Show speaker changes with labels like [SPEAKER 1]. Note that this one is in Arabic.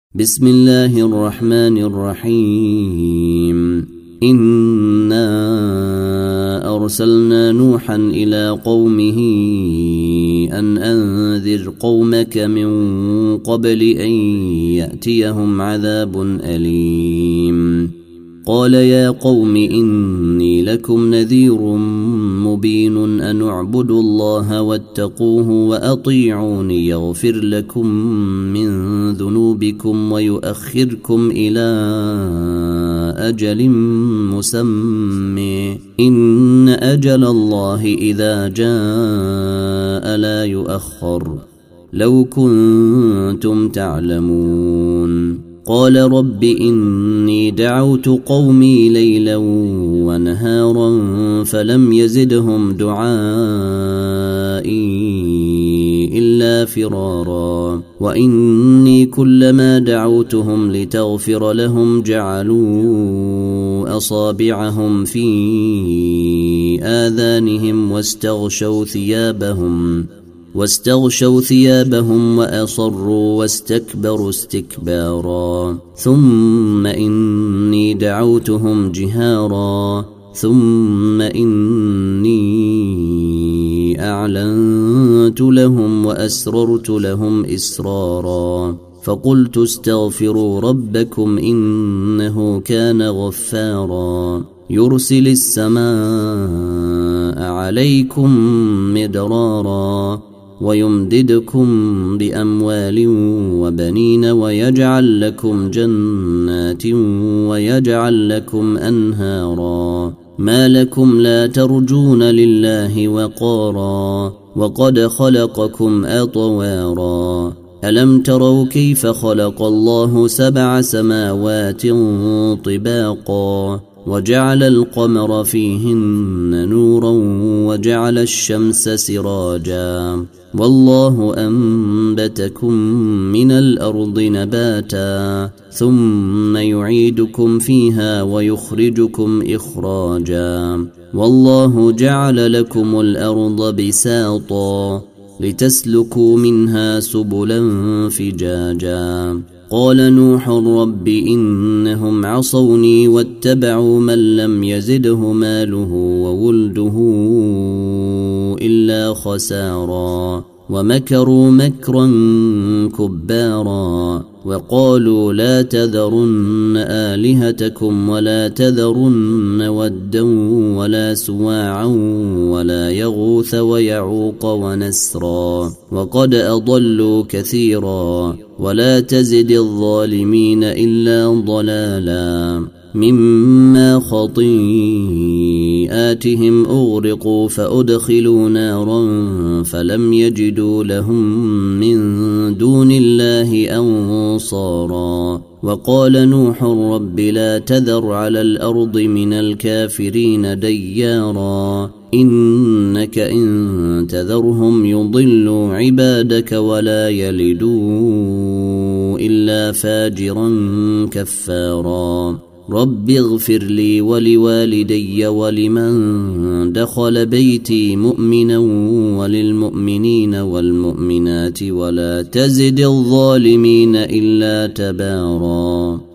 [SPEAKER 1] بسم الله الرحمن الرحيم. إنا أرسلنا نوحا إلى قومه أن أنذر قومك من قبل أن يأتيهم عذاب أليم. قال يا قوم إني لكم نذير مبين أن اعبدوا الله واتقوه وأطيعوني يغفر لكم من ذنوبكم ويؤخركم إلى أجل مسمى إن أجل الله إذا جاء لا يؤخر لو كنتم تعلمون. قال رب إني دعوت قومي ليلا ونهارا فلم يزدهم دعائي إلا فرارا وإني كلما دعوتهم لتغفر لهم جعلوا أصابعهم في آذانهم واستغشوا ثيابهم وأصروا واستكبروا استكبارا ثم إني دعوتهم جهارا ثم إني أعلنت لهم وأسررت لهم إسرارا فقلت استغفروا ربكم إنه كان غفارا يرسل السماء عليكم مدرارا ويمددكم بأموال وبنين ويجعل لكم جنات ويجعل لكم أنهارا ما لكم لا ترجون لله وقارا وقد خلقكم أطوارا ألم تروا كيف خلق الله 7 سماوات طباقا وجعل القمر فيهن نورا وجعل الشمس سراجا والله أنبتكم من الأرض نباتا ثم يعيدكم فيها ويخرجكم إخراجا والله جعل لكم الأرض بساطا لتسلكوا منها سبلا فجاجا قال نوح رب إنهم عصوني واتبعوا من لم يزده ماله وولده إلا خسارا ومكروا مكرا كبارا وقالوا لا تذرن آلهتكم ولا تذرن ودا ولا سواعا ولا يغوث ويعوق ونسرا وقد أضلوا كثيرا ولا تزد الظالمين إلا ضلالا مما خطيئاتهم أغرقوا فأدخلوا نارا فلم يجدوا لهم من دون الله أنصارا وقال نوح رب لا تذر على الأرض من الكافرين ديارا إنك إن تذرهم يضلوا عبادك ولا يلدوا إلا فاجرا كفارا رب اغفر لي ولوالدي ولمن دخل بيتي مؤمنا وللمؤمنين والمؤمنات ولا تزد الظالمين إلا تبارا.